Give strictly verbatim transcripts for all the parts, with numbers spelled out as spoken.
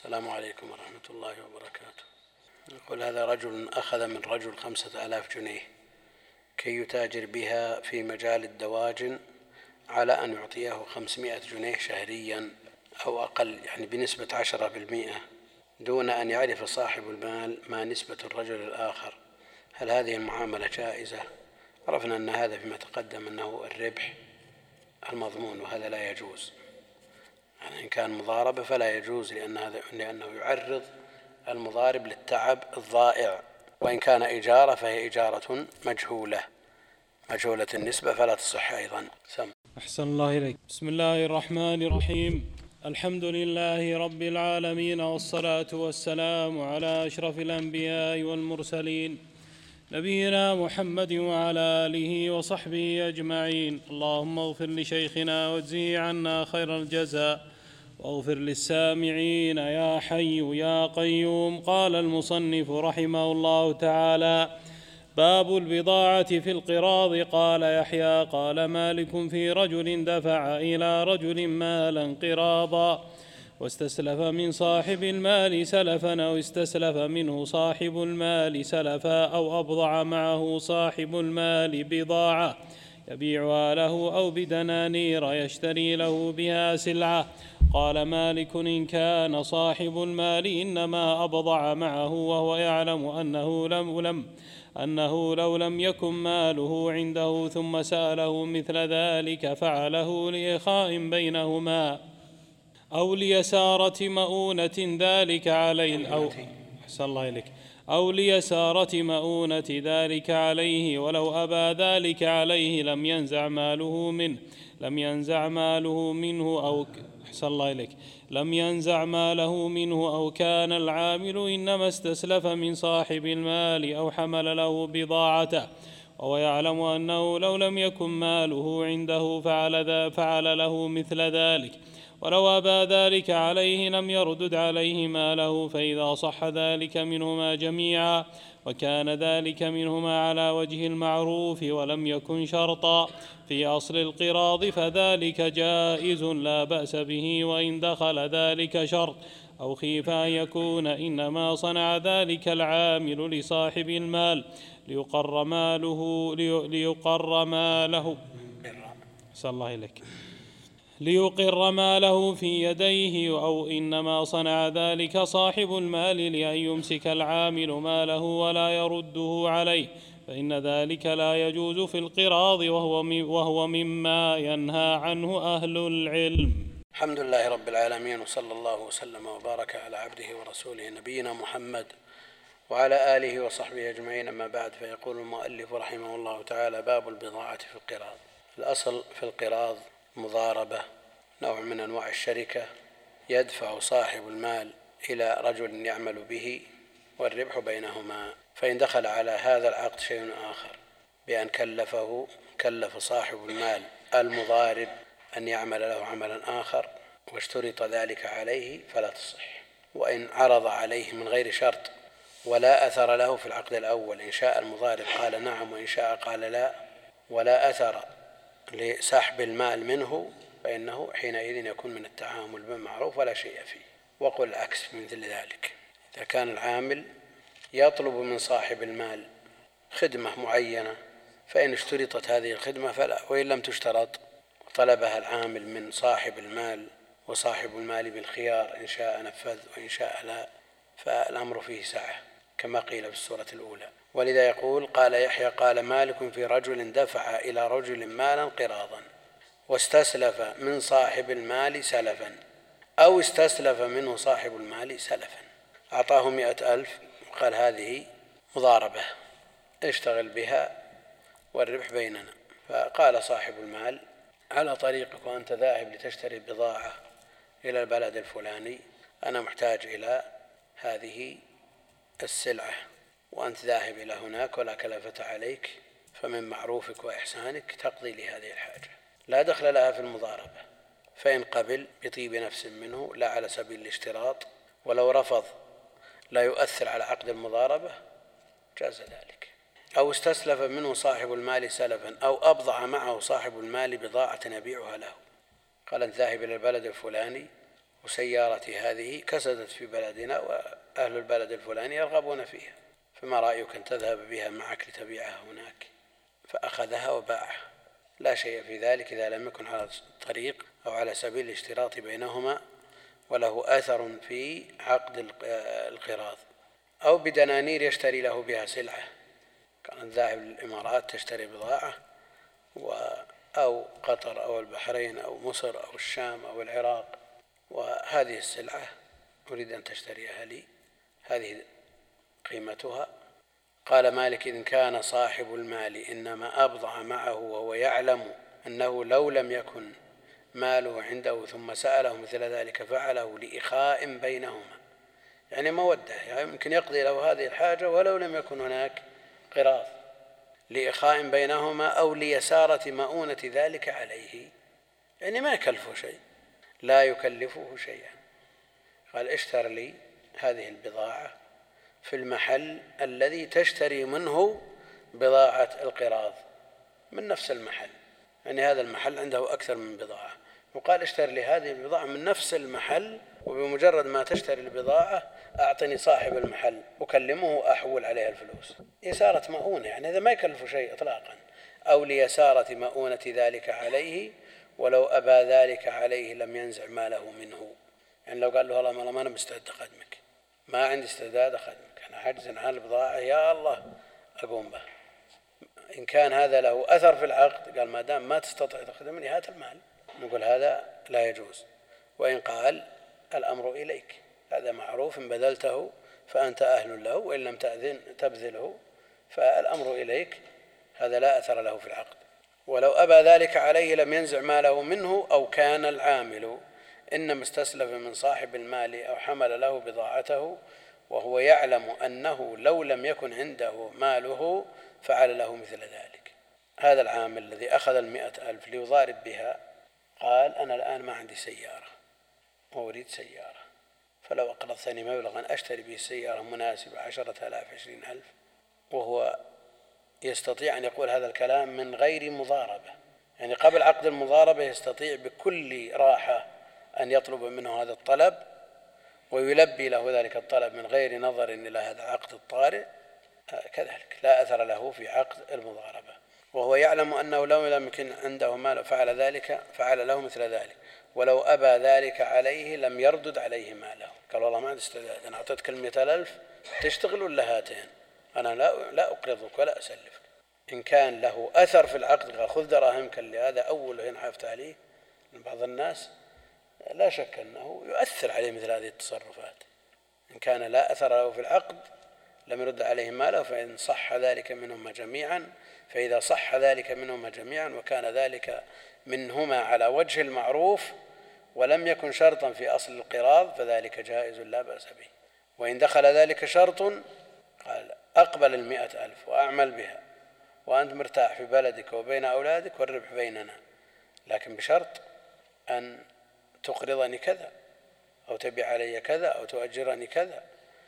السلام عليكم ورحمة الله وبركاته. يقول هذا رجل أخذ من رجل خمسة آلاف جنيه كي يتاجر بها في مجال الدواجن على أن يعطيه خمسمائة جنيه شهريا أو أقل، يعني بنسبة عشرة بالمئة، دون أن يعرف صاحب المال ما نسبة الرجل الآخر. هل هذه المعاملة جائزة؟ عرفنا أن هذا فيما تقدم أنه الربح المضمون، وهذا لا يجوز. يعني إن كان مضاربة فلا يجوز، لأن هذا لأنه يعرض المضارب للتعب الضائع. وإن كان إجارة فهي إجارة مجهولة مجهولة النسبة فلا تصح أيضا. سم. أحسن الله إليك. بسم الله الرحمن الرحيم. الحمد لله رب العالمين، والصلاة والسلام على أشرف الأنبياء والمرسلين، نبينا محمد وعلى آله وصحبه أجمعين. اللهم اغفر لشيخنا واجزه عنا خير الجزاء، واغفر للسامعين يا حي يا قيوم. قال المصنف رحمه الله تعالى: باب البضاعة في القراض. قال يحيى قال مالك: في رجل دفع إلى رجل مالا قراضا، واستسلف من صاحب المال سلفا، أو استسلف منه صاحب المال سلفا، أو أبضع معه صاحب المال بضاعة يبيعها له، أو بدنانير يشتري له بها سلعة. قال مالك: إن كان صاحب المال إنما أبضع معه وهو يعلم أنه لم لم أنه لو لم يكن ماله عنده ثم سأله مثل ذلك فعله لإخاء بينهما، أو ليسارة مؤونة ذلك عليه أو أحسن الله إليك أو ليسارة مؤونة ذلك عليه، ولو أبى ذلك عليه لم ينزع ماله منه لم ينزع ماله منه أو أحسن الله إليك لم ينزع ماله منه أو كان العامل إنما استسلف من صاحب المال أو حمل له بضاعته، وهو يعلم أنه لو لم يكن ماله عنده فعل, فعل له مثل ذلك، ولو أبى ذلك عليه لم يردد عليه ماله، فإذا صح ذلك منهما جميعا وكان ذلك منهما على وجه المعروف ولم يكن شرطا في أصل القراض فذلك جائز لا بأس به، وإن دخل ذلك شرط أو خيف أن يكون إنما صنع ذلك العامل لصاحب المال ليقر ماله ليقر ماله صلى الله إليك ليقر ماله في يديه، أو إنما صنع ذلك صاحب المال لأن يمسك العامل ماله ولا يرده عليه، فإن ذلك لا يجوز في القراض، وهو وهو مما ينهى عنه أهل العلم. الحمد لله رب العالمين، وصلى الله وسلم وبارك على عبده ورسوله نبينا محمد وعلى آله وصحبه أجمعين. أما بعد، فيقول المؤلف رحمه الله تعالى: باب البضاعة في القراض. الأصل في القراض مضاربة، نوع من أنواع الشركة، يدفع صاحب المال إلى رجل يعمل به والربح بينهما. فإن دخل على هذا العقد شيء آخر بأن كلفه كلف صاحب المال المضارب أن يعمل له عملا آخر واشترط ذلك عليه فلا تصح. وإن عرض عليه من غير شرط ولا أثر له في العقد الأول، إن شاء المضارب قال نعم وإن شاء قال لا، ولا أثر لسحب المال منه، فإنه حينئذ يكون من التعامل بالمعروف ولا شيء فيه. وقل العكس في مثل ذلك: إذا كان العامل يطلب من صاحب المال خدمة معينة فإن اشترطت هذه الخدمة فلا، وإن لم تشترط وطلبها العامل من صاحب المال وصاحب المال بالخيار، إن شاء نفذ وإن شاء لا، فالأمر فيه سعة كما قيل في السورة الأولى. ولذا يقول: قال يحيى قال مالك: في رجل دفع إلى رجل مالا قراضا، واستسلف من صاحب المال سلفا، أو استسلف منه صاحب المال سلفا، أعطاه مئة ألف وقال هذه مضاربة اشتغل بها والربح بيننا. فقال صاحب المال: على طريقك وأنت ذاهب لتشتري بضاعة إلى البلد الفلاني، أنا محتاج إلى هذه السلعة وأنت ذاهب إلى هناك ولا كلفة عليك، فمن معروفك وإحسانك تقضي لي هذه الحاجة، لا دخل لها في المضاربة. فإن قبل بطيب نفس منه لا على سبيل الاشتراط، ولو رفض لا يؤثر على عقد المضاربة، جاز ذلك. أو استسلف منه صاحب المال سلفا، أو أبضع معه صاحب المال بضاعة يبيعها له، قال أنت ذاهب إلى البلد الفلاني وسيارتي هذه كسدت في بلدنا وأهل البلد الفلاني يرغبون فيها، فما رأيك أن تذهب بها معك لتبيعها هناك؟ فأخذها وباعها، لا شيء في ذلك إذا لم يكن على الطريق أو على سبيل الاشتراط بينهما وله أثر في عقد القراض. أو بدنانير يشتري له بها سلعة، كانت ذاهب للإمارات تشتري بضاعة، أو قطر أو البحرين أو مصر أو الشام أو العراق، وهذه السلعة أريد أن تشتريها لي، هذه قيمتها. قال مالك: إن كان صاحب المال إنما أبضع معه وهو يعلم أنه لو لم يكن ماله عنده ثم سأله مثل ذلك فعله لإخاء بينهما، يعني مودة، يعني يمكن يقضي له هذه الحاجة ولو لم يكن هناك قراض، لإخاء بينهما أو ليسارة مؤونة ذلك عليه، يعني ما يكلفه شيء، لا يكلفه شيئا. قال: اشتر لي هذه البضاعة في المحل الذي تشتري منه بضاعة القراض، من نفس المحل، يعني هذا المحل عنده أكثر من بضاعة، وقال: اشتر لي هذه البضاعة من نفس المحل، وبمجرد ما تشتري البضاعة أعطني صاحب المحل أكلمه وأحول عليها الفلوس. يسارة مؤونة، يعني هذا ما يكلف شيء إطلاقا. أو ليسارة مؤونة ذلك عليه ولو أبى ذلك عليه لم ينزع ماله منه، يعني لو قال له: والله ما أنا مستعد أخدمك، ما عندي استعداد أخدمك، أنا حاجز عن البضاعة، يا الله أقوم به. إن كان هذا له أثر في العقد، قال: ما دام ما تستطيع تخدمني هات المال، نقول هذا لا يجوز. وإن قال: الأمر إليك، هذا معروف، إن بذلته فأنت أهل له، وإن لم تأذن تبذله فالأمر إليك، هذا لا أثر له في العقد. ولو أبى ذلك عليه لم ينزع ماله منه. أو كان العامل إنما استسلف من صاحب المال أو حمل له بضاعته وهو يعلم أنه لو لم يكن عنده ماله فعل له مثل ذلك. هذا العامل الذي أخذ المئة ألف ليضارب بها قال: أنا الآن ما عندي سيارة وأريد سيارة، فلو أقرضتني مبلغا أشتري به سيارة مناسبة عشرة آلاف عشرين ألف، وهو يستطيع أن يقول هذا الكلام من غير مضاربة، يعني قبل عقد المضاربة يستطيع بكل راحة أن يطلب منه هذا الطلب ويلبي له ذلك الطلب من غير نظر إلى هذا العقد الطارئ، كذلك لا أثر له في عقد المضاربة، وهو يعلم أنه لو لم يكن عنده مال فعل ذلك فعل له مثل ذلك. ولو أبى ذلك عليه لم يردد عليه ماله، قال: والله ما عندي استعداد، أنا أعطيتك المئة ألف تشتغل ولا هاتين، أنا لا لا أقرضك ولا أسلفك. إن كان له أثر في العقد قال: خذ دراهمك اللي هذا أول إن حافت عليه، بعض الناس لا شك أنه يؤثر عليه مثل هذه التصرفات. إن كان لا أثر له في العقد لم يرد عليه ماله، فإن صح ذلك منهما جميعا، فإذا صح ذلك منهما جميعا وكان ذلك منهما على وجه المعروف ولم يكن شرطا في أصل القراض فذلك جائز لا بأس به. وإن دخل ذلك شرط قال: أقبل المئة ألف وأعمل بها وأنت مرتاح في بلدك وبين أولادك والربح بيننا، لكن بشرط أن تقرضني كذا أو تبيع علي كذا أو تؤجرني كذا،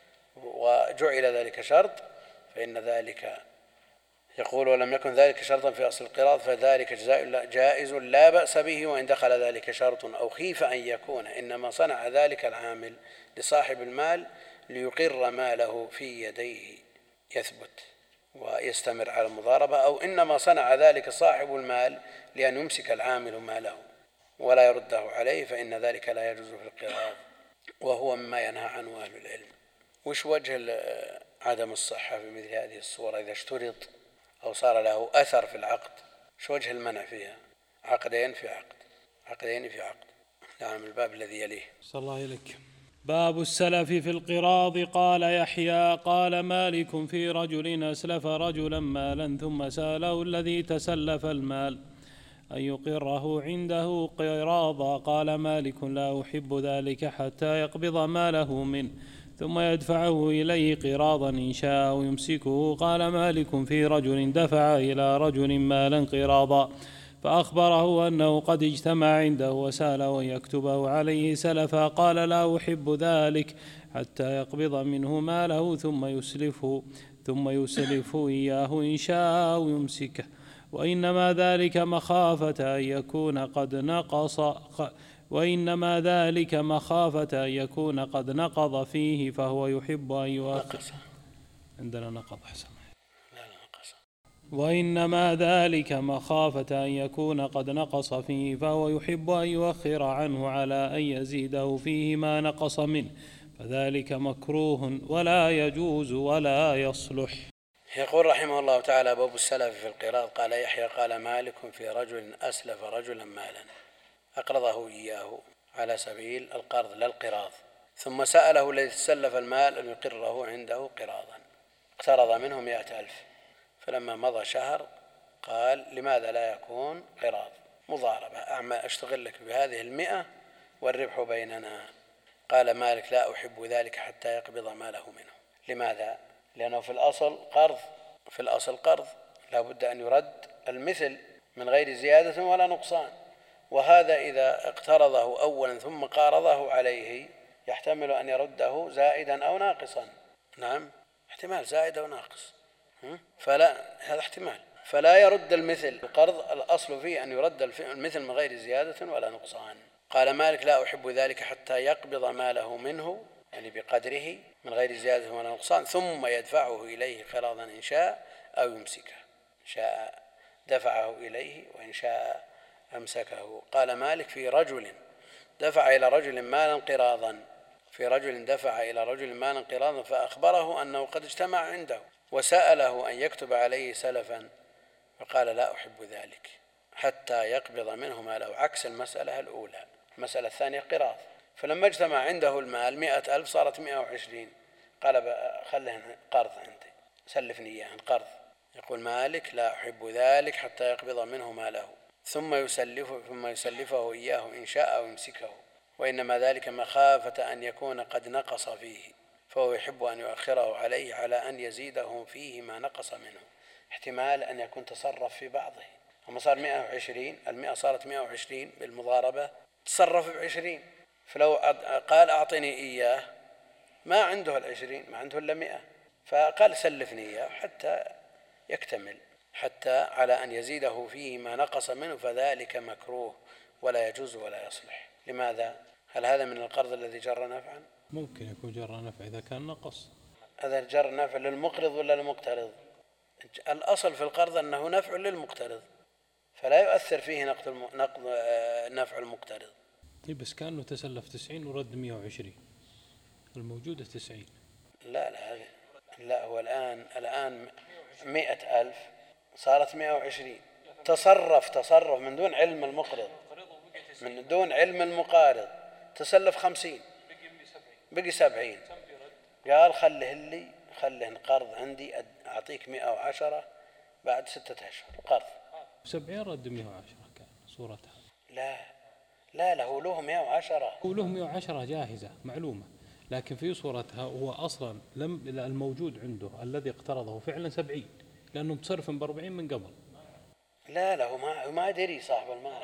وجعل ذلك شرط، فإن ذلك يقول: ولم يكن ذلك شرطا في أصل القراض فذلك جائز لا بأس به. وإن دخل ذلك شرط أو خيف أن يكون إنما صنع ذلك العامل لصاحب المال ليقر ماله في يديه يثبت ويستمر على المضاربة، أو إنما صنع ذلك صاحب المال لأن يمسك العامل ماله ولا يرده عليه، فإن ذلك لا يجوز في القراض، وهو مما ينهى عنه أهل العلم. وش وجه عدم الصحة في مثل هذه الصورة إذا اشترط أو صار له أثر في العقد؟ شو وجه المنع فيها؟ عقدين في عقد، عقدين في عقد. نعم. الباب الذي يليه. صلى الله عليك. باب السلف في القراض. قال يحيى: قال مالك في رجل أسلف رجلا مالا ثم سأله الذي تسلف المال أن يقره عنده قراضا، قال مالك: لا أحب ذلك حتى يقبض ماله منه ثم يدفعه إليه قراضا إن شاء أو يمسكه. قال مالك في رجل دفع إلى رجل مالا قراضا فأخبره أنه قد اجتمع عنده وسأله أن يكتبه عليه سلفا، قال: لا أحب ذلك حتى يقبض منه ماله ثم يسلفه ثم يسلف إياه إن شاء أو يمسكه، وإنما ذلك مخافة أن يكون قد نقص وإنما ذلك مخافة أن يكون قد نقض فيه فهو يحب أن يؤخر. عندنا نقض أحسن. وإنما ذلك مخافة أن يكون قد نقص فيه فهو يحب أن يؤخر عنه على أن يزيده فيه ما نقص منه، فذلك مكروه ولا يجوز ولا يصلح. يقول رحمه الله تعالى: باب السلف في القراض. قال يحيى: قال مالك في رجل أسلف رجلا مالا أقرضه إياه على سبيل القرض لا القراض، ثم سأله الذي سلف المال أن يقره عنده قراضا، اقترض منه مئة ألف، فلما مضى شهر قال: لماذا لا يكون قراض مضاربة، أعمل أشتغل لك بهذه المئة والربح بيننا. قال مالك: لا أحب ذلك حتى يقبض ماله منه. لماذا؟ لأنه في الأصل قرض، في الأصل قرض لا بد أن يرد المثل من غير زيادة ولا نقصان، وهذا إذا اقترضه أولا ثم قارضه عليه يحتمل أن يرده زائدا أو ناقصا. نعم، احتمال زائد أو ناقص، فلا هذا احتمال، فلا يرد المثل. القرض الأصل فيه أن يرد المثل من غير زيادة ولا نقصان. قال مالك: لا أحب ذلك حتى يقبض ماله منه، يعني بقدره من غير زيادة ولا نقصان، ثم يدفعه إليه قراضا إن شاء أو يمسكه، إن شاء دفعه إليه وإن شاء أمسكه. قال مالك: في رجل دفع إلى رجل مالا قراضا، في رجل دفع إلى رجل مالا قراضا فأخبره أنه قد اجتمع عنده وسأله أن يكتب عليه سلفا، فقال: لا أحب ذلك حتى يقبض منه ماله، عكس المسألة الأولى. المسألة الثانية قراض، فلما اجتمع عنده المال مئة ألف صارت مئة وعشرين، قال: خله قرض عندي، سلفني إياه قرض. يقول مالك: لا أحب ذلك حتى يقبض منه ماله ثم يسلفه, ثم يسلفه إياه إن شاء أو يمسكه، وإنما ذلك مخافة أن يكون قد نقص فيه، فهو يحب أن يؤخره عليه على أن يزيده فيه ما نقص منه، احتمال أن يكون تصرف في بعضه. هم صار مئة وعشرين، المئة صارت مئة وعشرين بالمضاربة، تصرف بعشرين، فلو قال أعطني إياه ما عنده العشرين، ما عنده إلا مئة، فقال سلفني إياه حتى يكتمل، حتى على أن يزيده فيه ما نقص منه، فذلك مكروه ولا يجوز ولا يصلح. لماذا؟ هل هذا من القرض الذي جر نفعا؟ ممكن يكون جر نفع إذا كان نقص. هذا جر نفع للمقرض ولا للمقترض؟ الأصل في القرض أنه نفع للمقترض، فلا يؤثر فيه نقض نقض نفع المقترض. طيب بس كأنه تسلف تسعين ورد مئة وعشرين، الموجودة تسعين. لا لا هذه لا، هو الآن الآن مئة ألف صارت مئة وعشرين، تصرف تصرف من دون علم المقرض، من دون علم المقارض، تسلف خمسين بقي سبعين، قال خله لي خله قرض عندي أعطيك مئة وعشرة بعد ستة أشهر قرض. سبعين رد مئة وعشرة كان صورتها. لا لا له له مئة وعشرة، هو له مئة وعشرة جاهزة معلومة، لكن في صورتها هو أصلا لم الموجود عنده الذي اقترضه فعلا سبعين، لأنه متصرف بأربعين من قبل. لا له ما ما أدري صاحب المال،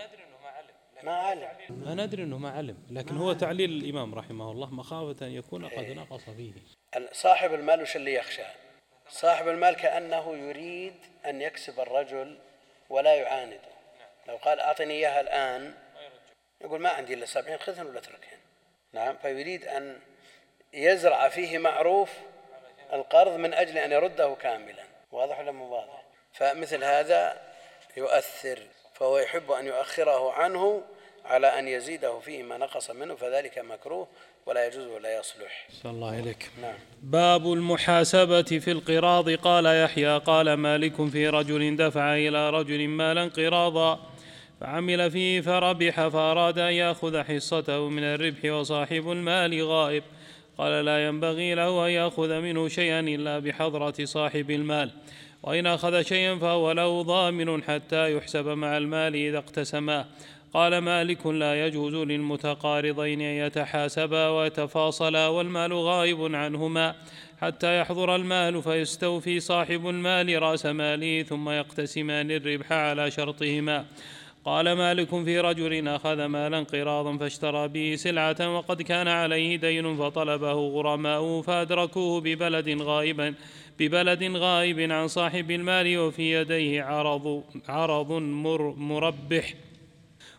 ما علم، ما ندري أنه ما علم، لكن هو تعليل الإمام رحمه الله مخافة أن يكون قد نقص فيه. صاحب المال وش اللي يخشى؟ صاحب المال كأنه يريد أن يكسب الرجل ولا يعانده، لو قال أعطني إياها الآن يقول ما عندي إلا سبعين، خذهن ولا تركهن. نعم، فيريد أن يزرع فيه معروف القرض من أجل أن يرده كاملا. واضح ولا مو واضح؟ فمثل هذا يؤثر، فهو يحب أن يؤخره عنه على أن يزيده فيه ما نقص منه، فذلك مكروه ولا يجوز ولا يصلح. صلى الله عليك. نعم. باب المحاسبة في القراض. قال يحيى: قال مالك في رجل دفع إلى رجل مالا قراضا فعمل فيه فربح، فأراد أن يأخذ حصته من الربح وصاحب المال غائب. قال: لا ينبغي له أن يأخذ منه شيئا إلا بحضرة صاحب المال، وإن أخذ شيئا فهو له ضامن حتى يحسب مع المال إذا اقتسما. قال مالك: لا يجوز للمتقارضين أن يتحاسبا ويتفاصلا والمال غائب عنهما حتى يحضر المال فيستوفي صاحب المال رأس ماله ثم يقتسمان الربح على شرطهما. قال مالك في رجل أخذ مالا قراضا فاشترى به سلعة وقد كان عليه دين فطلبه غرماؤه فأدركوه ببلد غائبا ببلد غائب عن صاحب المال وفي يديه عرض, عرض مر مربح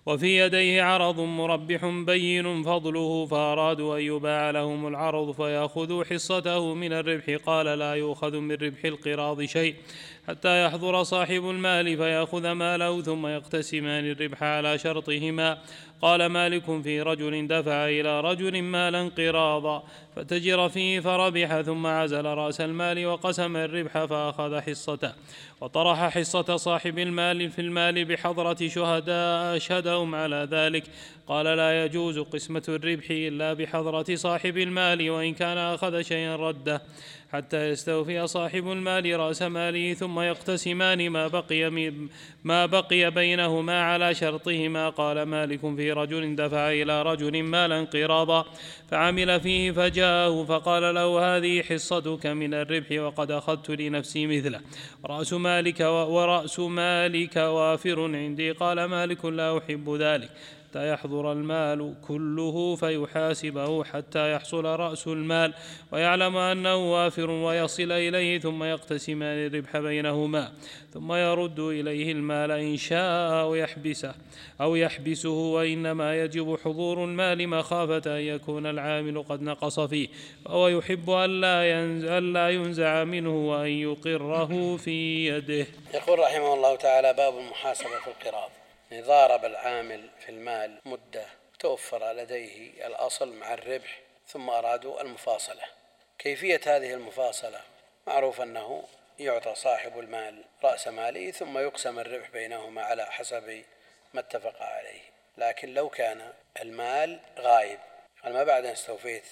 وفي يديه عرض مربح بين فضله، فأرادوا أن يباع لهم العرض فيأخذوا حصته من الربح. قال لا يؤخذ من ربح القراض شيء حتى يحضر صاحب المال فيأخذ ماله ثم يقتسمان الربح على شرطهما. قال مالك في رجل دفع إلى رجل مالا قراضا فتجر فيه فربح، ثم عزل رأس المال وقسم الربح فأخذ حصته، وطرح حصة صاحب المال في المال بحضرة شهداء أشهدهم على ذلك. قال لا يجوز قسمة الربح إلا بحضرة صاحب المال، وإن كان أخذ شيئا رده حتى يستوفي صاحب المال رأس ماله، ثم يقتسمان ما بقي, ما بقي بينهما على شرطهما. قال مالك في رجل دفع إلى رجل مالا قراضا فعمل فيه فجاءه فقال له هذه حصتك من الربح وقد أخذت لنفسي مثله، رأس مالك ورأس مالك وافر عندي. قال مالك لا أحب ذلك حتى يحضر المال كله فيحاسبه حتى يحصل رأس المال ويعلم أنه وافر ويصل إليه، ثم يقتسمان الربح بينهما، ثم يرد إليه المال إن شاء أو يحبسه أو يحبسه وإنما يجب حضور المال مخافة أن يكون العامل قد نقص فيه، وهو يحب ألا ينزع منه وأن يقره في يده. يقول رحمه الله تعالى: باب المحاسبة في القراض. ضارب العامل في المال مدة توفر لديه الأصل مع الربح، ثم أرادوا المفاصلة. كيفية هذه المفاصلة؟ معروف أنه يعطى صاحب المال رأس ماله ثم يقسم الربح بينهما على حسب ما اتفق عليه. لكن لو كان المال غايب، قال ما بعد أن استوفيت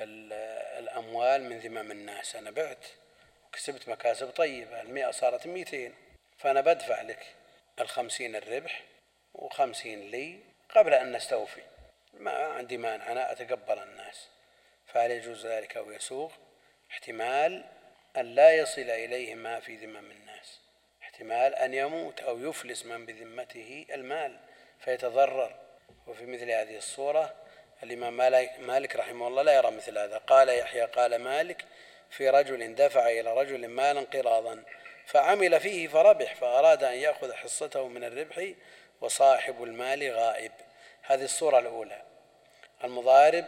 الأموال من ذمم الناس، أنا بعت وكسبت مكاسب طيبة، المئة صارت مئتين، فأنا بدفع لك الخمسين الربح وخمسين لي قبل أن نستوفي، ما عندي مانع أنا أتقبل الناس. فهل يجوز ذلك أو يسوغ؟ احتمال أن لا يصل إليه ما في ذمم الناس، احتمال أن يموت أو يفلس من بذمته المال فيتضرر. وفي مثل هذه الصورة الإمام مالك رحمه الله لا يرى مثل هذا. قال يحيى قال مالك في رجل دفع إلى رجل مالا قراضا فعمل فيه فربح، فأراد أن يأخذ حصته من الربح وصاحب المال غائب. هذه الصورة الأولى. المضارب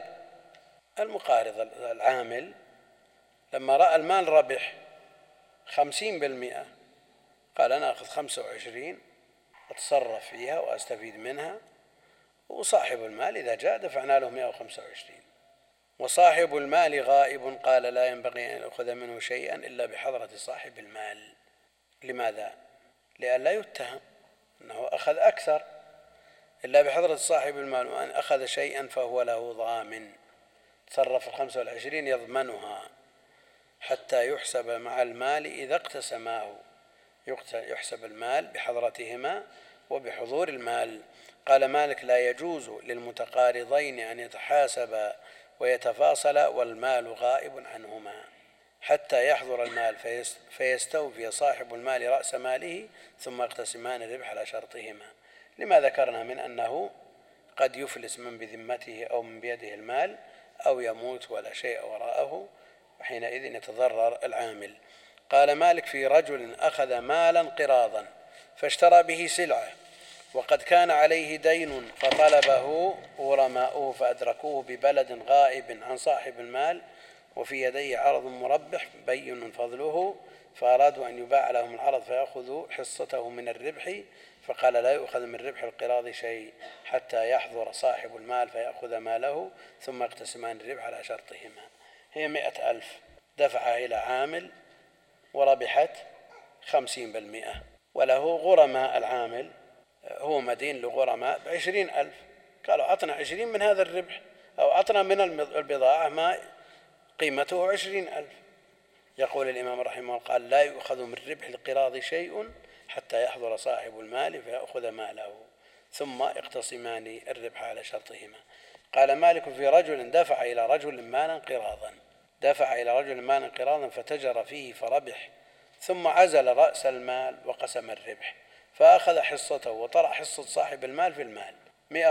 المقارض العامل لما رأى المال ربح خمسين بالمئة قال أنا أخذ خمسة وعشرين أتصرف فيها وأستفيد منها، وصاحب المال إذا جاء دفعنا له مئة وخمسة وعشرين. وصاحب المال غائب قال لا ينبغي أن يأخذ منه شيئا إلا بحضرة صاحب المال. لماذا؟ لأن لا يتهم أنه أخذ أكثر إلا بحضرة صاحب المال، وأن أخذ شيئا فهو له ضامن، تصرف الخمسة والعشرين يضمنها حتى يحسب مع المال إذا اقتسماه، يحسب المال بحضرتهما وبحضور المال. قال مالك لا يجوز للمتقارضين أن يتحاسبا ويتفاصلا والمال غائب عنهما حتى يحضر المال فيستوفي صاحب المال رأس ماله ثم يقتسمان الربح على شرطهما. لما ذكرنا من أنه قد يفلس من بذمته أو من بيده المال أو يموت ولا شيء وراءه، وحينئذ يتضرر العامل. قال مالك في رجل أخذ مالا قراضا فاشترى به سلعة وقد كان عليه دين فطلبه غرماؤه فأدركوه ببلد غائب عن صاحب المال وفي يديه عرض مربح بين فضله، فأرادوا أن يباع لهم العرض فيأخذوا حصته من الربح، فقال لا يؤخذ من ربح القراض شيء حتى يحضر صاحب المال فيأخذ ماله ثم يقتسمان الربح على شرطهما. هي مئة ألف دفعها إلى عامل وربحت خمسين بالمئة، وله غرماء العامل هو مدين لغرماء بعشرين ألف، قالوا عطنا عشرين من هذا الربح أو عطنا من البضاعة ما قيمته عشرين ألف. يقول الإمام رحمه الله قال لا يؤخذ من ربح القراض شيء حتى يحضر صاحب المال فيأخذ ماله ثم يقتسمان الربح على شرطهما. قال مالك في رجل دفع إلى رجل مالا قراضا دفع إلى رجل مالا قراضا فتجر فيه فربح، ثم عزل رأس المال وقسم الربح فأخذ حصته وطرح حصة صاحب المال في المال مئة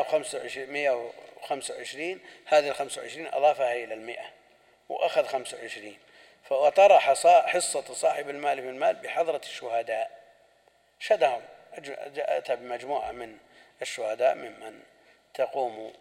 وخمسة وعشرين، هذه الخمسة وعشرين أضافها إلى المئة وأخذ خمسة وعشرين، فطرح حصة صاحب المال في المال بحضرة الشهداء، شدهم أتى بمجموعة من الشهداء ممن تقوم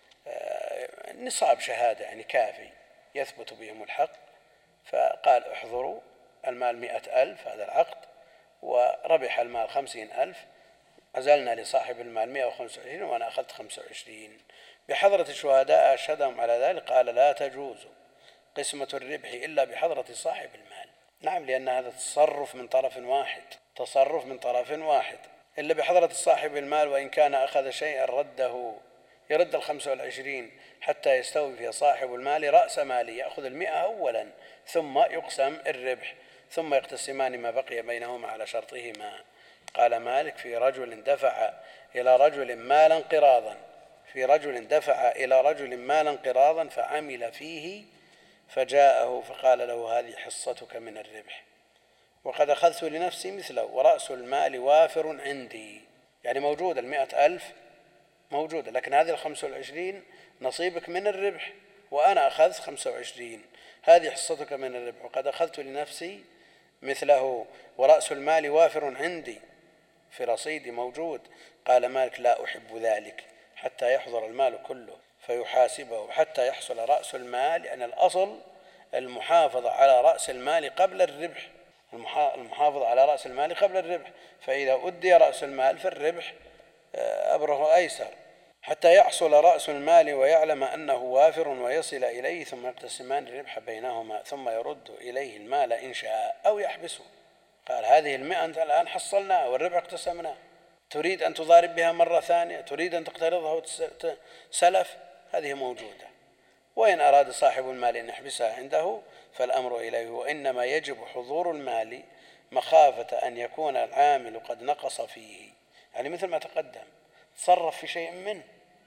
نصاب شهادة يعني كافي يثبت بهم الحق، فقال احضروا المال مئة ألف هذا العقد، وربح المال خمسين ألف، أزلنا لصاحب المال مئة وخمسة وعشرين وأنا أخذت خمسة وعشرين بحضرة الشهداء أشهدهم على ذلك. قال لا تجوز قسمة الربح إلا بحضرة صاحب المال. نعم، لأن هذا تصرف من طرف واحد، تصرف من طرف واحد، إلا بحضرة صاحب المال، وإن كان أخذ شيئا رده يرد الخمسة والعشرين حتى يستوفي صاحب المال رأس ماله، يأخذ المئة أولا ثم يقسم الربح، ثم يقتسمان ما بقي بينهما على شرطهما. قال مالك في رجل دفع إلى رجل مالا قراضا في رجل دفع إلى رجل مالا قراضا فعمل فيه فجاءه فقال له هذه حصتك من الربح وقد أخذت لنفسي مثله ورأس المال وافر عندي، يعني موجود المئة ألف موجودة، لكن هذه الخمسة والعشرين نصيبك من الربح وأنا أخذت خمسة وعشرين، هذه حصتك من الربح وقد أخذت لنفسي مثله ورأس المال وافر عندي في رصيدي موجود. قال مالك لا أحب ذلك حتى يحضر المال كله فيحاسبه حتى يحصل رأس المال، يعني الأصل المحافظة على رأس المال قبل الربح، المحافظة على رأس المال قبل الربح، فإذا أدي رأس المال فالربح أبره أيسر، حتى يحصل رأس المال ويعلم أنه وافر ويصل إليه ثم يقتسمان الربح بينهما ثم يرد إليه المال إن شاء أو يحبسه. قال هذه المئة أنت الآن حصلناها والربح اقتسمناه، تريد أن تضارب بها مرة ثانية، تريد أن تقترضها وتسلف، هذه موجودة، وإن أراد صاحب المال أن يحبسها عنده فالأمر إليه، وإنما يجب حضور المال مخافة أن يكون العامل قد نقص فيه، يعني مثل ما تقدم تصرف في شيء منه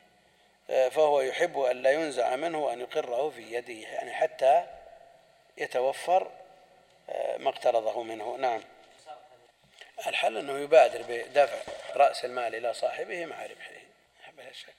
فهو يحب أن لا ينزع منه وأن يقره في يده، يعني حتى يتوفر ما اقترضه منه. نعم، الحل أنه يبادر بدفع رأس المال إلى صاحبه مع ربحه بلا شك.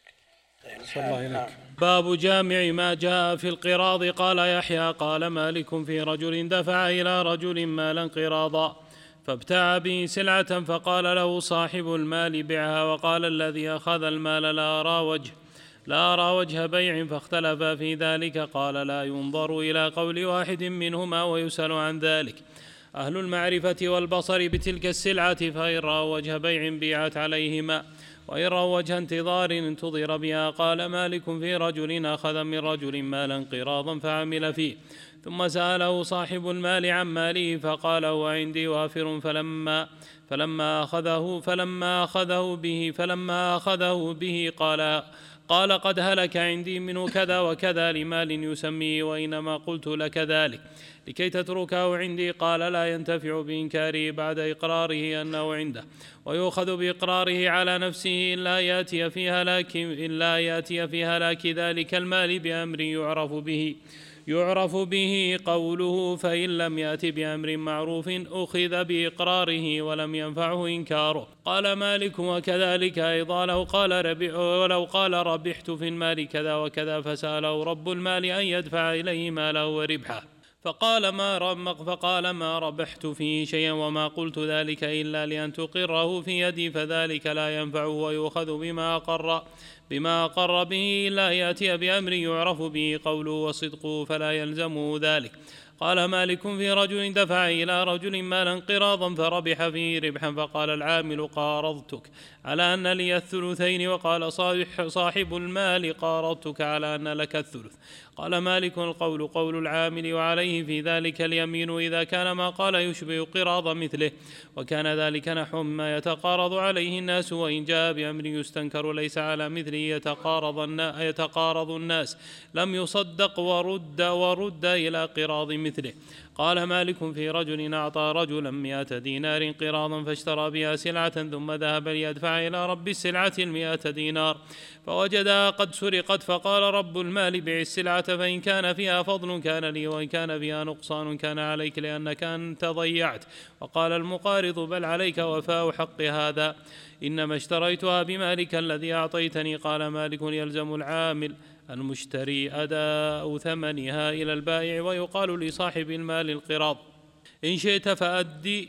نعم. باب جامع ما جاء في القراض. قال يحيى قال مالك في رجل دفع إلى رجل مالا قراضا فابتاع به سلعة فقال له صاحب المال بعها، وقال الذي أخذ المال لا أرى وجه لا أرى وجه بيع، فاختلف في ذلك. قال لا ينظر إلى قول واحد منهما ويسأل عن ذلك أهل المعرفة والبصر بتلك السلعة، فإن رأوا وجه بيع بيعت عليهما، وإن رأوا وجه انتظار انتظر بها. قال مالك في رجل أخذ من رجل مالا قراضا فعمل فيه، ثم سأله صاحب المال عن ماله فقال هو عندي وافر، فلما فلما أخذه فلما أخذه به فلما أخذه به قال قال قد هلك عندي منه كذا وكذا لمال يسميه، وإنما قلت لك ذلك لكي تتركه عندي. قال لا ينتفع بإنكاره بعد إقراره أنه عنده، ويؤخذ بإقراره على نفسه إلا يأتي في هلاك إلا يأتي في هلاك ذلك المال بأمر يعرف به يعرف به قوله، فإن لم يأت بأمر معروف أخذ بإقراره ولم ينفعه إنكاره. قال مالك وكذلك أيضا لو قال, ربح ولو قال ربحت في المال كذا وكذا فسأله رب المال أن يدفع إليه ماله وربحه فقال ما رمق فقال ما ربحت فيه شيئا وما قلت ذلك إلا لأن تقره في يدي، فذلك لا ينفعه ويؤخذ بما أقر بما أقر به إلا يأتي بأمر يعرف به قوله وصدقه فلا يلزمه ذلك. قال مالك في رجل دفع إلى رجل مالا قراضا فربح فيه ربحا، فقال العامل قارضتك على أن لي الثلثين، وقال صاحب المال قارضتك على أن لك الثلث. قال مالك القول قول العامل، وعليه في ذلك اليمين إذا كان ما قال يشبه قراض مثله، وكان ذلك نحو ما يتقارض عليه الناس، وإن جاء بأمر يستنكر ليس على مثله يتقارض, يتقارض الناس لم يصدق ورد, ورد إلى قراض مثله. قال مالك في رجل أعطى رجلا مئة دينار قراضا فاشترى بها سلعة ثم ذهب ليدفع إلى رب السلعة المئة دينار فوجدها قد سرقت، فقال رب المال بيع السلعة فإن كان فيها فضل كان لي، وإن كان فيها نقصان كان عليك لأنك أنت ضيعت. وقال المقارض بل عليك وفاء حق هذا، إنما اشتريتها بمالك الذي أعطيتني. قال مالك يلزم العامل المشتري أداء ثمنها إلى البائع، ويقال لصاحب المال القراض إن شئت فأدي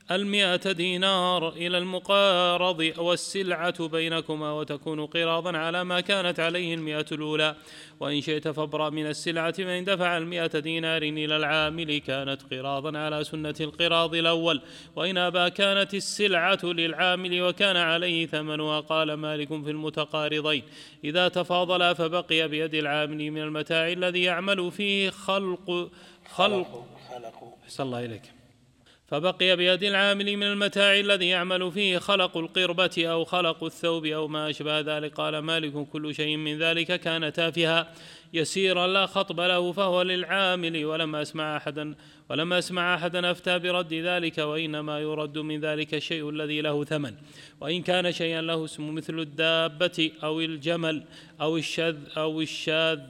المئة دينار إلى المقارض والسلعة بينكما وتكون قراضا على ما كانت عليه المئة الأولى، وإن شئت فابرأ من السلعة، فإن دفع المئة دينار إلى العامل كانت قراضا على سنة القراض الأول، وإن أبى كانت السلعة للعامل وكان عليه ثمنها. قال مالك في المتقارضين: إذا تفاضلا فبقي بيد العامل من المتاع الذي يعمل فيه خلق خلق صلى الله إليك فبقي بيد العامل من المتاع الذي يعمل فيه خلق القربة أو خلق الثوب أو ما أشبه ذلك. قال مالك: كل شيء من ذلك كان تافها يسيرا لا خطب له فهو للعامل، ولم أسمع أحدا ولم أسمع أحدا أفتى برد ذلك، وإنما يرد من ذلك الشيء الذي له ثمن، وإن كان شيئا له اسم مثل الدابة أو الجمل أو الشذ أو الشاذ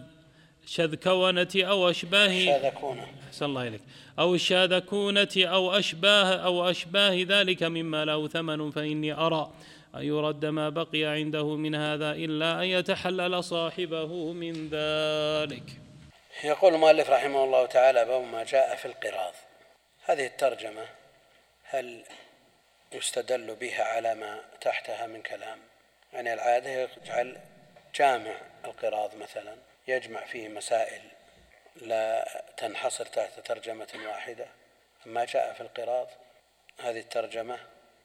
شذكونة أو أشباه صلى الله عليك أو الشاذكونة أو أشباه أو أشباه ذلك مما له ثمن، فإني أرى أن يرد ما بقي عنده من هذا إلا أن يتحلل صاحبه من ذلك. يقول المؤلف رحمه الله تعالى: باب ما جاء في القراض. هذه الترجمة هل يستدل بها على ما تحتها من كلام؟ يعني العادة يجعل جامع القراض مثلا يجمع فيه مسائل لا تنحصر تحت ترجمة واحدة. ما جاء في القراض هذه الترجمة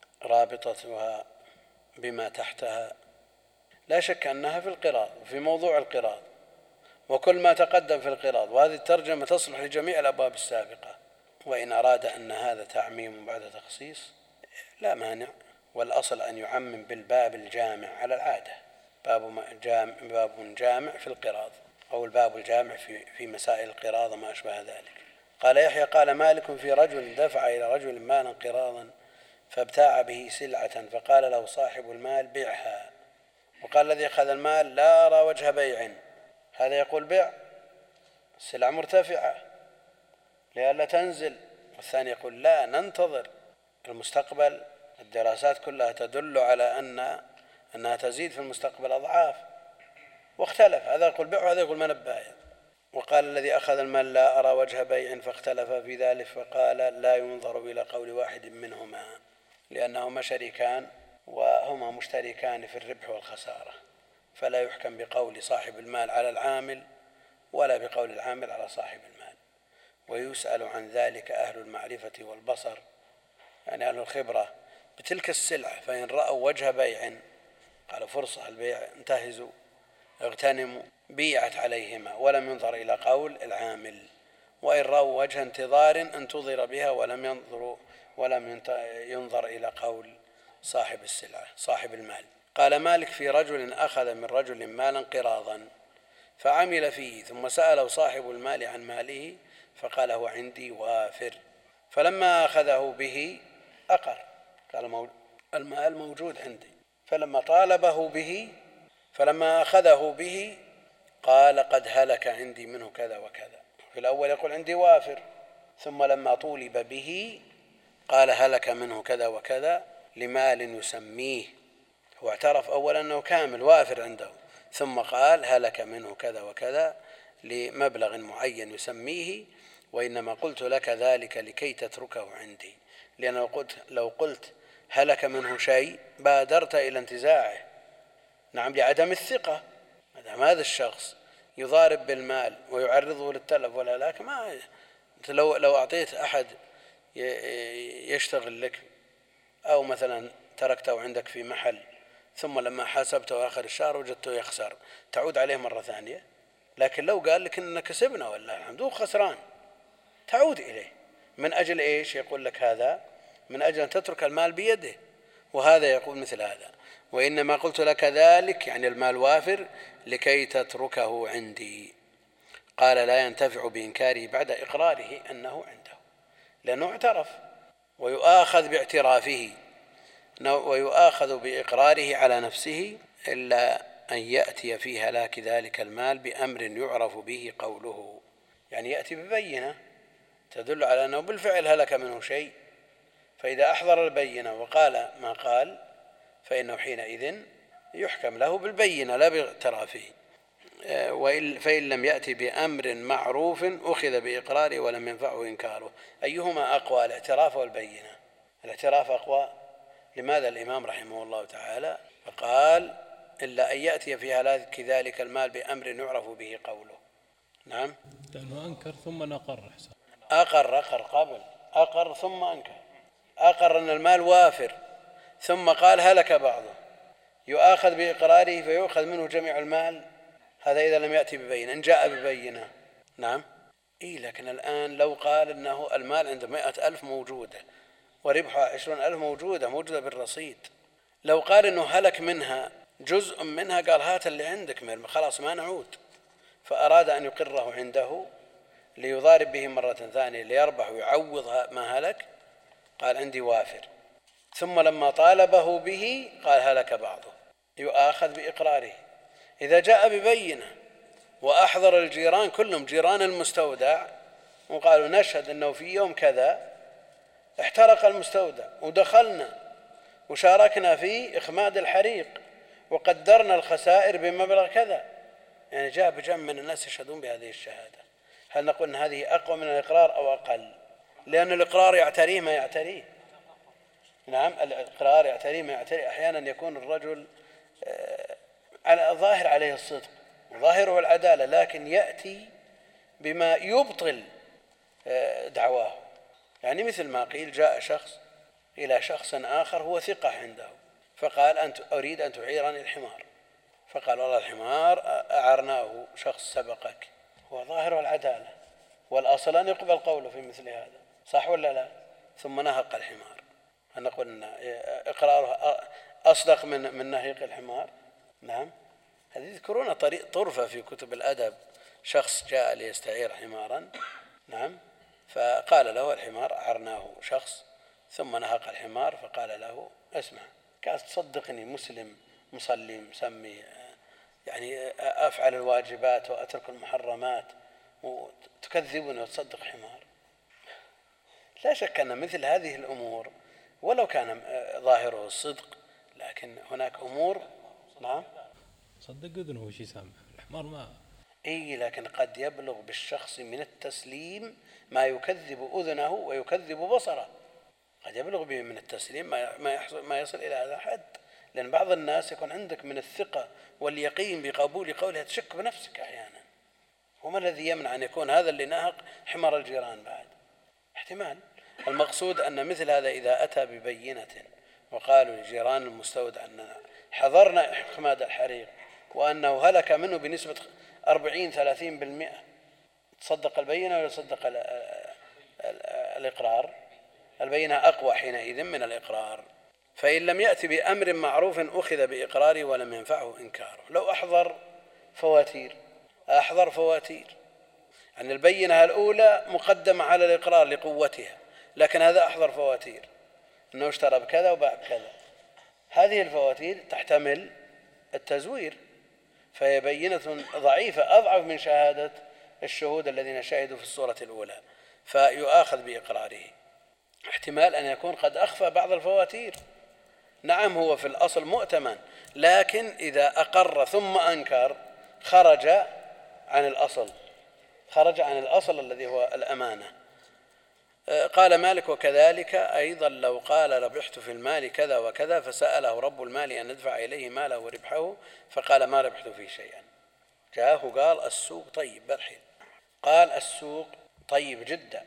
رابطتها بما تحتها لا شك أنها في القراض وفي موضوع القراض وكل ما تقدم في القراض، وهذه الترجمة تصلح لجميع الأبواب السابقة. وإن أراد أن هذا تعميم بعد تخصيص لا مانع، والأصل أن يعمم بالباب الجامع على العادة، باب جامع, باب جامع في القراض أو الباب الجامع في, في مسائل القراض وما أشبه ذلك. قال يحيى: قال مالك في رجل دفع إلى رجل مالا قراضا فابتاع به سلعة، فقال له صاحب المال: بيعها. وقال الذي أخذ المال: لا أرى وجه بيع. هذا يقول بيع، السلعة مرتفعة لئلا تنزل، والثاني يقول لا، ننتظر المستقبل، الدراسات كلها تدل على أن أنها تزيد في المستقبل أضعاف. واختلف، هذا يقول بيع وهذا يقول من بايع. وقال الذي أخذ المال: لا أرى وجه بيع. فاختلف في ذلك، فقال: لا ينظر إلى قول واحد منهما، لأنهما شريكان وهما مشتركان في الربح والخسارة، فلا يحكم بقول صاحب المال على العامل ولا بقول العامل على صاحب المال. ويسأل عن ذلك أهل المعرفة والبصر، يعني أهل الخبرة بتلك السلعة، فإن رأوا وجه بيع قالوا فرصة البيع، انتهزوا اغتنموا، بيعت عليهما ولم ينظر إلى قول العامل. وإن رأوا وجه انتظار انتظر بها ولم ينظروا ولم ينظر إلى قول صاحب السلعة صاحب المال. قال مالك في رجل أخذ من رجل مالا قراضا فعمل فيه، ثم سأله صاحب المال عن ماله فقال: هو عندي وافر. فلما أخذه به أقر، قال: المال موجود عندي. فلما طالبه به فلما أخذه به قال: قد هلك عندي منه كذا وكذا. في الأول يقول عندي وافر، ثم لما طولب به قال: هلك منه كذا وكذا لمال يسميه. هو اعترف أولا أنه كامل وافر عنده، ثم قال: هلك منه كذا وكذا لمبلغ معين يسميه، وإنما قلت لك ذلك لكي تتركه عندي، لأنه لو قلت, لو قلت هلك منه شيء بادرت إلى انتزاعه، نعم، لعدم الثقة. هذا الشخص يضارب بالمال ويعرضه للتلف ولا لاك، ما لو لو أعطيت أحد يشتغل لك أو مثلا تركته عندك في محل، ثم لما حاسبته آخر الشهر وجدته يخسر، تعود عليه مرة ثانية. لكن لو قال لك إننا كسبنا والله الحمد لله خسران، تعود إليه. من أجل إيش يقول لك هذا؟ من أجل أن تترك المال بيده. وهذا يقول مثل هذا: وإنما قلت لك ذلك، يعني المال وافر، لكي تتركه عندي. قال: لا ينتفع بإنكاره بعد إقراره أنه عنده، لأنه اعترف ويؤاخذ باعترافه ويؤاخذ بإقراره على نفسه، إلا أن يأتي في هلاك ذلك المال بأمر يعرف به قوله، يعني يأتي ببينة تدل على أنه بالفعل هلك منه شيء، فإذا أحضر البينة وقال ما قال فإنه حينئذ يحكم له بالبينة لا باعترافه. فإن لم يأتي بأمر معروف أخذ بإقراره ولم ينفعه إنكاره. أيهما أقوى، الاعتراف والبينة؟ الاعتراف أقوى. لماذا الإمام رحمه الله تعالى فقال إلا أن يأتي في هلاك ذلك المال بأمر يعرف به قوله. نعم، لأنه أنكر ثم نقر. أقر أقر قبل أقر ثم أنكر. أقر أن المال وافر ثم قال هلك بعضه، يؤاخذ بإقراره فيؤخذ منه جميع المال. هذا إذا لم يأتي ببينة. إن جاء ببينة نعم إيه، لكن الآن لو قال أنه المال عنده مئة ألف موجودة وربحها عشرون ألف موجودة موجودة بالرصيد، لو قال أنه هلك منها جزء منها قال هات اللي عندك خلاص ما نعود، فأراد أن يقره عنده ليضارب به مرة ثانية ليربح ويعوض ما هلك، قال عندي وافر. ثم لما طالبه به قال هلك بعضه، يؤاخذ بإقراره. إذا جاء ببينة وأحضر الجيران كلهم جيران المستودع وقالوا نشهد أنه في يوم كذا احترق المستودع ودخلنا وشاركنا في إخماد الحريق وقدرنا الخسائر بمبلغ كذا، يعني جاء بجمع من الناس يشهدون بهذه الشهادة، هل نقول أن هذه أقوى من الإقرار أو أقل؟ لأن الإقرار يعتريه ما يعتريه. نعم، الإقرار يعتريه ما يعتريه. أحيانا يكون الرجل على ظاهر عليه الصدق ظاهره العدالة، لكن يأتي بما يبطل دعواه. يعني مثل ما قيل جاء شخص إلى شخص آخر هو ثقة عنده فقال أنت أريد أن تعيرني الحمار، فقال والله الحمار أعرناه شخص سبقك، هو ظاهره العدالة والأصل أن يقبل قوله في مثل هذا، صح ولا لا؟ ثم نهق الحمار، أن نقول إن إقراره أصدق من من نهيق الحمار. نعم، هذه يذكرون طريق طرفة في كتب الأدب، شخص جاء ليستعير حمارا نعم فقال له الحمار أعرناه شخص، ثم نهق الحمار فقال له اسمع، قال تصدقني مسلم مصلي مسمي يعني أفعل الواجبات وأترك المحرمات وتكذبني وتصدق حمار. لا شك أن مثل هذه الأمور ولو كان ظاهره الصدق لكن هناك أمور نعم صدق أذنه وش يسمع الحمار ما إيه، لكن قد يبلغ بالشخص من التسليم ما يكذب أذنه ويكذب بصره، قد يبلغ به من التسليم ما يحصل ما يصل إلى هذا الحد، لأن بعض الناس يكون عندك من الثقة واليقين بقبول قولها تشك بنفسك أحيانا. وما الذي يمنع أن يكون هذا اللي ناهق حمار الجيران بعد؟ احتمال. المقصود أن مثل هذا إذا أتى ببينة وقالوا لجيران المستودع أننا حضرنا إخماد الحريق وأنه هلك منه بنسبة أربعين ثلاثين بالمئة، تصدق البينة ولا تصدق الإقرار؟ البينة أقوى حينئذ من الإقرار. فإن لم يأتي بأمر معروف أخذ بإقراره ولم ينفعه إنكاره. لو أحضر فواتير أحضر فواتير أن البينة الأولى مقدمة على الإقرار لقوتها، لكن هذا أحضر فواتير أنه اشترى بكذا وباع بكذا، هذه الفواتير تحتمل التزوير فهي بينة ضعيفة أضعف من شهادة الشهود الذين شهدوا في الصورة الأولى، فيؤاخذ بإقراره. احتمال أن يكون قد أخفى بعض الفواتير، نعم هو في الأصل مؤتمن، لكن إذا أقر ثم أنكر خرج عن الأصل خرج عن الأصل الذي هو الأمانة. قال مالك وكذلك أيضا لو قال ربحت في المال كذا وكذا فسأله رب المال أن ندفع إليه ماله وربحه فقال ما ربحت فيه شيئا، جاءه قال السوق طيب برحل، قال السوق طيب جدا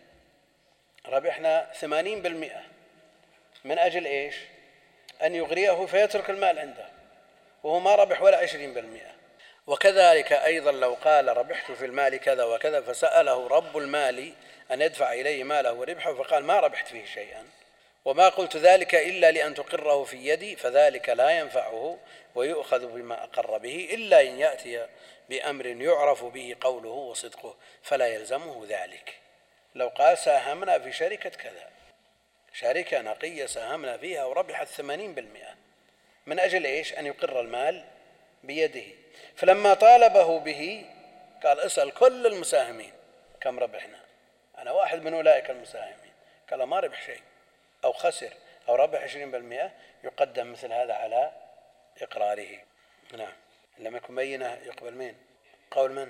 ربحنا ثمانين بالمئة، من أجل إيش؟ أن يغريه فيترك المال عنده وهو ما ربح ولا عشرين بالمئة. وكذلك أيضا لو قال ربحت في المال كذا وكذا فسأله رب المال أن يدفع إليه ماله وربحه فقال ما ربحت فيه شيئا وما قلت ذلك إلا لأن تقره في يدي، فذلك لا ينفعه ويؤخذ بما أقر به إلا إن يأتي بأمر يعرف به قوله وصدقه فلا يلزمه ذلك. لو قال ساهمنا في شركة كذا، شركة نقية ساهمنا فيها وربحت ثمانين بالمئة، من أجل إيش؟ أن يقر المال بيده، فلما طالبه به قال اسأل كل المساهمين كم ربحنا، أنا واحد من أولئك المساهمين، قال ما ربح شيء أو خسر أو ربح عشرين بالمئة، يقدم مثل هذا على إقراره. نعم، لم يكن بينة يقبل مين؟ قول من؟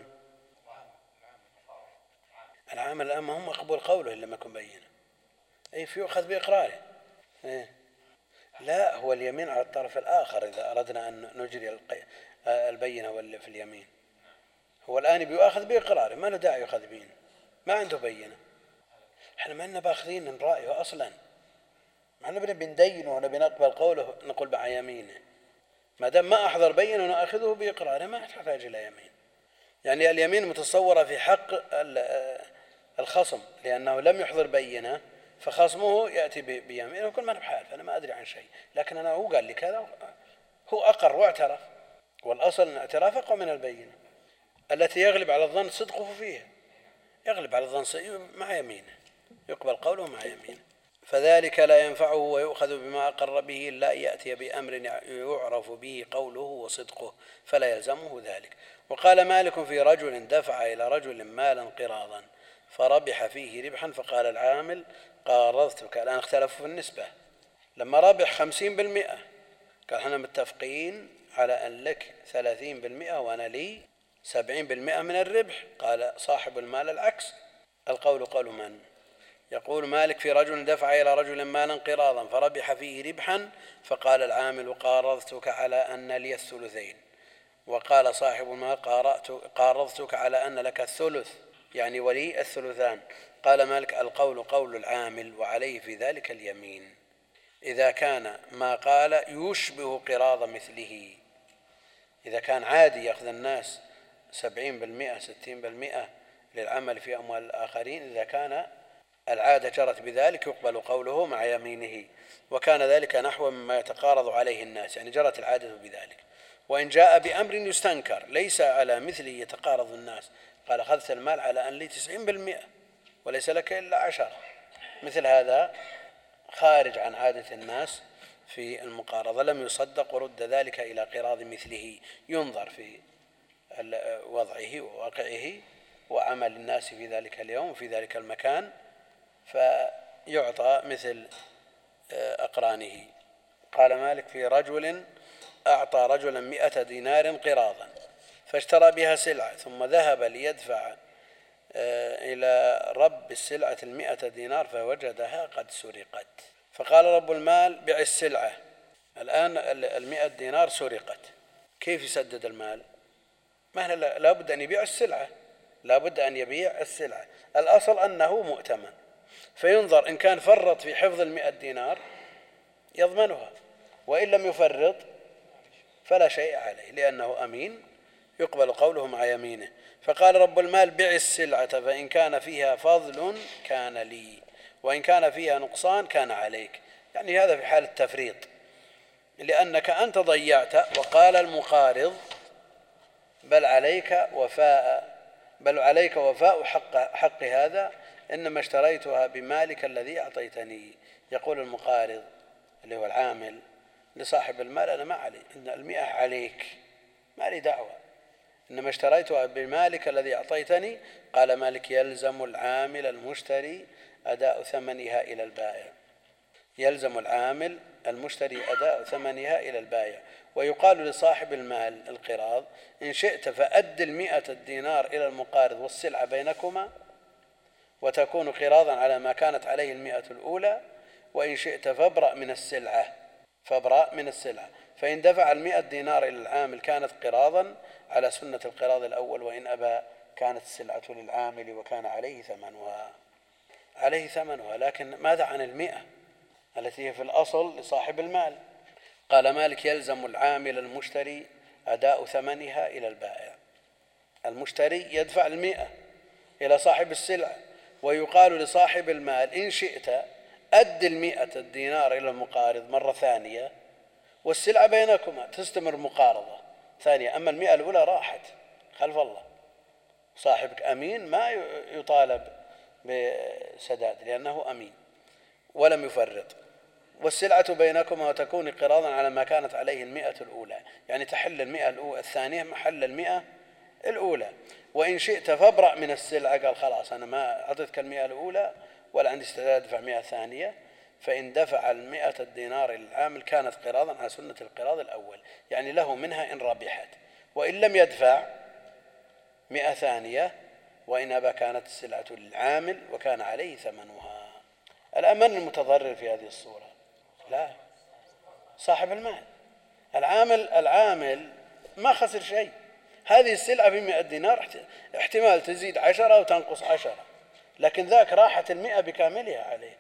العامل الآن هم مقبول قوله إن لم يكن بينة، أي فيؤخذ بإقراره. إيه؟ لا، هو اليمين على الطرف الآخر إذا أردنا أن نجري البينة في اليمين. هو الآن بيؤخذ بإقراره، ما له داعي يؤخذ بينه، ما عنده بينة. احنا ما لنا باخذين من رأيه أصلا، ما احنا بندين ولا بنقبل قوله نقول مع يمينه. ما دام ما أحضر بينه ونأخذه بإقراره ما تحتاج إلى يمين. يعني اليمين متصورة في حق الخصم، لأنه لم يحضر بينه فخصمه يأتي بيمينه ويقول ما أنا بحالف، أنا ما أدري عن شيء، لكن أنا هو قال لي كذا، هو أقر واعترف، والأصل أن الاعتراف أقوى من البينة التي يغلب على الظن صدقه فيها، يغلب على الظن مع يمينه، يقبل قوله مع يمينه. فذلك لا ينفعه ويؤخذ بما أقر به إلا أن يأتي بأمر يعرف به قوله وصدقه فلا يلزمه ذلك. وقال مالك في رجل دفع إلى رجل مالا قراضا فربح فيه ربحا فقال العامل قارضتك. الآن اختلفوا في النسبة، لما ربح خمسين بالمئة قال احنا متفقين على أن لك ثلاثين بالمئة وأنا لي سبعين بالمئة من الربح. قال صاحب المال العكس. القول قول من؟ يقول مالك في رجل دفع إلى رجل مالا قراضا فربح فيه ربحا فقال العامل قارضتك على أن لي الثلثين. وقال صاحب المال قارضتك على أن لك الثلث، يعني ولي الثلثان. قال مالك القول قول العامل وعليه في ذلك اليمين إذا كان ما قال يشبه قراض مثله. إذا كان عادي يأخذ الناس سبعين بالمئة ستين بالمئة للعمل في أموال الآخرين، إذا كان العادة جرت بذلك يقبل قوله مع يمينه، وكان ذلك نحو مما يتقارض عليه الناس، يعني جرت العادة بذلك. وإن جاء بأمر يستنكر ليس على مثله يتقارض الناس، قال أخذت المال على أن لي تسعين بالمئة وليس لك إلا عشر، مثل هذا خارج عن عادة الناس في المقارضة، لم يصدق ورد ذلك إلى قراض مثله، ينظر في وضعه وواقعه وعمل الناس في ذلك اليوم في ذلك المكان فيعطى مثل أقرانه. قال مالك في رجل أعطى رجلا مئة دينار قراضا فاشترى بها سلعة ثم ذهب ليدفع إلى رب السلعة المئة دينار فوجدها قد سرقت، فقال رب المال بيع السلعة، الآن المئة دينار سرقت، كيف يسدد المال؟ ما لا بد أن يبيع السلعة، لا بد أن يبيع السلعة، الأصل أنه مؤتمن، فينظر إن كان فرط في حفظ المئة دينار يضمنها، وإن لم يفرط فلا شيء عليه لأنه أمين يقبل قوله مع يمينه. فقال رب المال بيع السلعة فإن كان فيها فضل كان لي وإن كان فيها نقصان كان عليك، يعني هذا في حال التفريط، لأنك أنت ضيعت. وقال المقارض بل عليك وفاء بل عليك وفاء حق, حق هذا إنما اشتريتها بمالك الذي أعطيتني. يقول المقارض اللي هو العامل لصاحب المال أنا ما علي، إن المئة عليك ما لي دعوة، إنما اشتريتها بمالك الذي أعطيتني. قال مالك يلزم العامل المشتري أداء ثمنها إلى البائع، يلزم العامل المشتري أداء ثمنها إلى البائع. ويقال لصاحب المال القراض إن شئت فأد المئة الدينار إلى المقارض والسلعة بينكما وتكون قراضا على ما كانت عليه المئة الأولى، وإن شئت فابرأ من السلعة فابرأ من السلعة فإن دفع المئة دينار إلى العامل كانت قراضا على سنة القراض الأول، وإن أبى كانت السلعة للعامل وكان عليه ثمنها عليه ثمنها لكن ماذا عن المئة التي هي في الأصل لصاحب المال؟ قال مالك يلزم العامل المشتري أداء ثمنها إلى البائع. المشتري يدفع المئة إلى صاحب السلعة، ويقال لصاحب المال إن شئت أد المئة الدينار إلى المقارض مرة ثانية والسلعة بينكما تستمر مقارضة ثانية، أما المئة الأولى راحت خلف الله، صاحبك أمين ما يطالب بسداد لأنه أمين ولم يفرط، والسلعة بينكما وتكون قراضا على ما كانت عليه المئة الأولى، يعني تحل المئة الأولى الثانية محل المئة الأولى. وإن شئت فابرأ من السلعة، قال خلاص أنا ما أعطيتك المئة الأولى ولا عندي استعداد أدفع مئة ثانية، فإن دفع المئة الدينار للعامل كانت قراضا على سنة القراض الأول، يعني له منها إن ربحت، وإن لم يدفع مئة ثانية وإن أبى كانت السلعة للعامل وكان عليه ثمنها. الآن من المتضرر في هذه الصورة؟ لا، صاحب المال. العامل العامل ما خسر شيء. هذه السلعة بمئة دينار احتمال تزيد عشرة أو تنقص عشرة، لكن ذاك راحت المئة بكاملها عليه.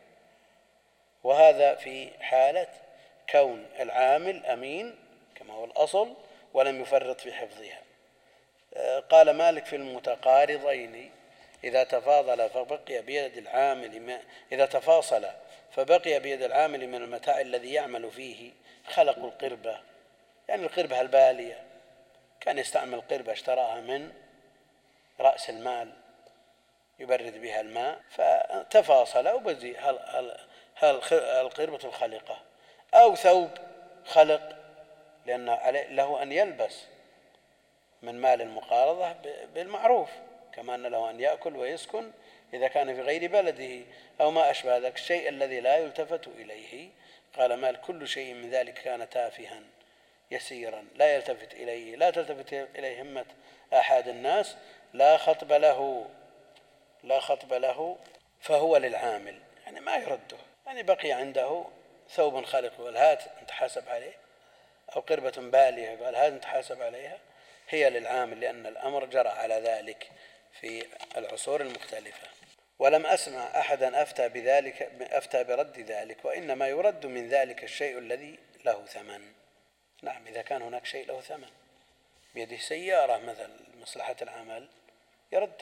وهذا في حالة كون العامل أمين كما هو الأصل ولم يفرط في حفظها. قال مالك في المتقارضين إذا تفاضل فبقي بيد العامل ما إذا تفاصل فبقي بيد العامل من المتاع الذي يعمل فيه خلقوا القربة، يعني القربة البالية، كان يستعمل قربة اشتراها من رأس المال يبرد بها الماء، فتفاصل وبزي هل, هل, هل القربة الخلقة أو ثوب خلق، لأن له أن يلبس من مال المقارضة بالمعروف، كما أن له أن يأكل ويسكن إذا كان في غير بلده أو ما أشبه ذلك الشيء الذي لا يلتفت إليه. قال مال كل شيء من ذلك كان تافها يسيرا لا يلتفت إليه لا تلتفت إليه همة أحد الناس لا خطب له لا خطب له فهو للعامل، يعني ما يرده. يعني بقي عنده ثوب خلق والهات نتحاسب عليه، أو قربة بالية والهات نتحاسب عليها، هي للعامل، لأن الأمر جرى على ذلك في العصور المختلفة. ولم أسمع أحدا أفتى بذلك أفتى برد ذلك، وإنما يرد من ذلك الشيء الذي له ثمن. نعم، إذا كان هناك شيء له ثمن، بيده سيارة مثل مصلحة العمل يرد،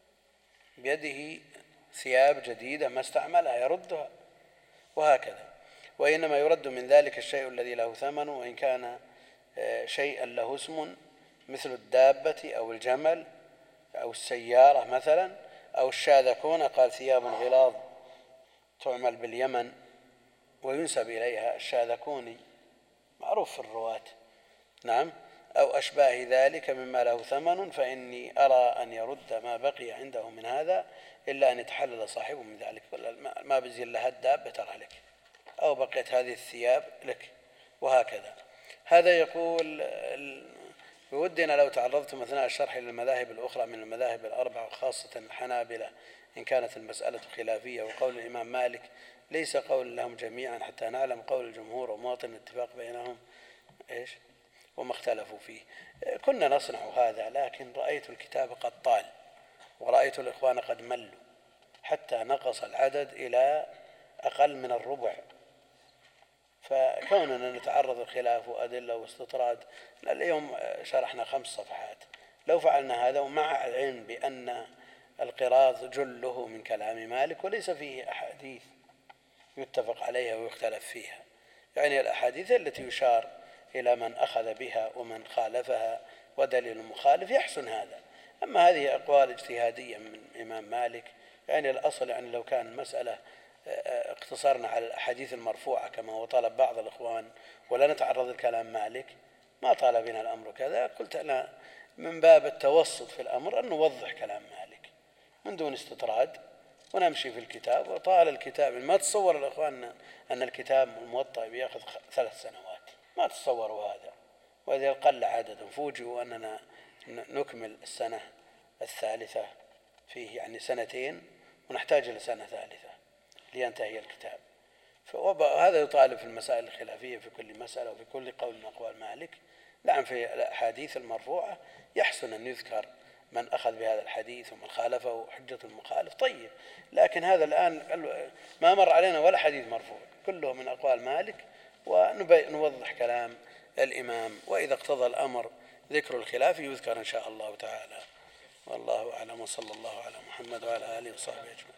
بيده ثياب جديدة ما استعملها يردها، وهكذا. وإنما يرد من ذلك الشيء الذي له ثمن، وإن كان شيئا له اسم مثل الدابة أو الجمل أو السيارة مثلا أو الشاذكون. قال ثياب غلاظ تعمل باليمن وينسب إليها الشاذكوني معروف في الرواة. نعم، أو أشباه ذلك مما له ثمن، فإني أرى أن يرد ما بقي عنده من هذا إلا أن يتحلل صاحبه من ذلك. ما بزين لها الدابة ترى لك، أو بقيت هذه الثياب لك، وهكذا. هذا يقول بودنا لو تعرضتم أثناء الشرح للمذاهب الأخرى من المذاهب الأربعة وخاصة الحنابلة إن كانت المسألة خلافية، وقول الإمام مالك ليس قول لهم جميعا حتى نعلم قول الجمهور ومواطن الاتفاق بينهم إيش وما اختلفوا فيه. كنا نصنع هذا، لكن رأيت الكتاب قد طال ورأيت الإخوان قد ملوا حتى نقص العدد إلى أقل من الربع، فكوننا نتعرض الخلاف وأدلة واستطراد. اليوم شرحنا خمس صفحات، لو فعلنا هذا ومع العلم بأن القراض جله من كلام مالك وليس فيه أحاديث يتفق عليها ويختلف فيها، يعني الأحاديث التي يشار إلى من أخذ بها ومن خالفها ودليل مخالف يحسن هذا. أما هذه أقوال اجتهادية من إمام مالك، يعني الأصل يعني لو كان مسألة اقتصرنا على الأحاديث المرفوعة كما هو طلب بعض الإخوان ولا نتعرض لكلام مالك ما طال بنا الأمر كذا. قلت أنا من باب التوسط في الأمر أن نوضح كلام مالك من دون استطراد ونمشي في الكتاب. وطال الكتاب ما تصور الإخوان أن الكتاب الموطأ بيأخذ ثلاث سنوات، ما تصوروا هذا. وإذا قل عدد فوجئوا أننا نكمل السنة الثالثة فيه، يعني سنتين ونحتاج إلى سنة ثالثة لينتهي الكتاب. فهذا يطالب في المسائل الخلافية في كل مسألة وفي كل قول من أقوال مالك. نعم، في الأحاديث المرفوعة يحسن أن يذكر من أخذ بهذا الحديث ومن خالفه حجة المخالف، طيب، لكن هذا الآن ما مر علينا ولا حديث مرفوع، كله من أقوال مالك، ونوضح كلام الإمام. وإذا اقتضى الأمر ذكر الخلاف يذكر إن شاء الله تعالى. والله أعلم، وصلى الله على محمد وعلى آله وصحبه أجمعين.